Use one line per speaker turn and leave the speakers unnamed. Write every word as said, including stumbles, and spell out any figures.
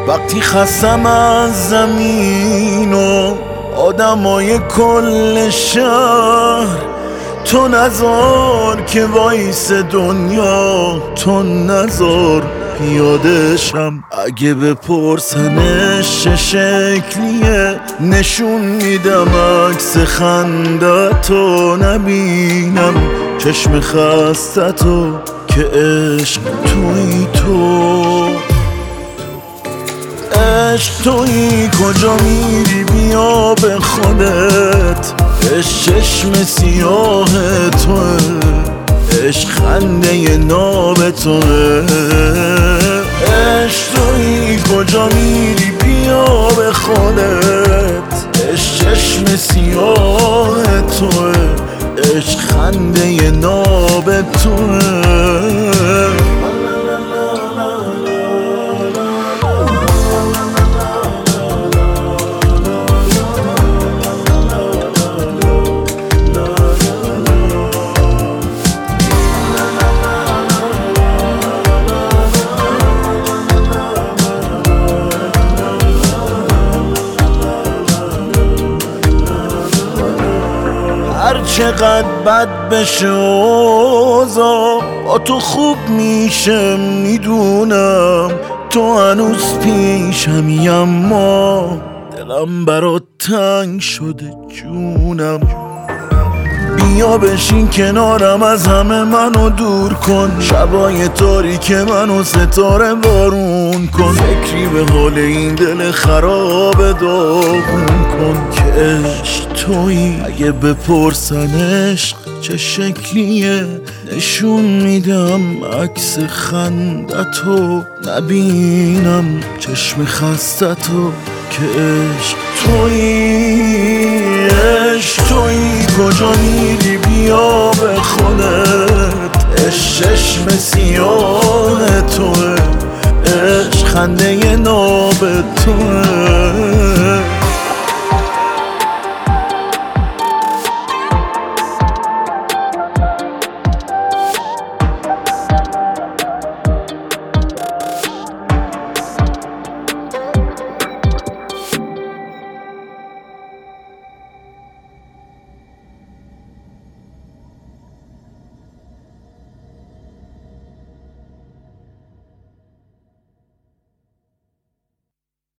وقتی خستم از زمین و آدمای کل شهر، تو نذار که وایس دنیا، تو نذار پیادشم. اگه بپرسنش چه شکلیه، نشون میدم عکس خندتو نبینم چشم خستتو که عشق توی تو. عشق توی کجا میری بیا به خودت، عشق چشم سیاه توه، عشق خنده ناب توه. عشق توی کجا میری بیا به خودت، عشق چشم سیاه توه، عشق خنده ناب توه. هر چقدر بد بشه اوضاع، با تو خوب میشه میدونم، تو هنوز پیشمی اما دلم برات تنگ شده جونم. بیا بشین کنارم از همه منو دور کن، شبای تاریک منو ستاره بارون کن، فکری به حال این دل خراب داغون کن که عشق تویی. اگه بپرسن عشق چه شکلیه، نشون میدم عکس خندتو نبینم چشم خستتو که عشق تویی. عشق تویی کجا میری بیا به خودت، عشق چشم سیاه توه، عشق خنده ناب توه.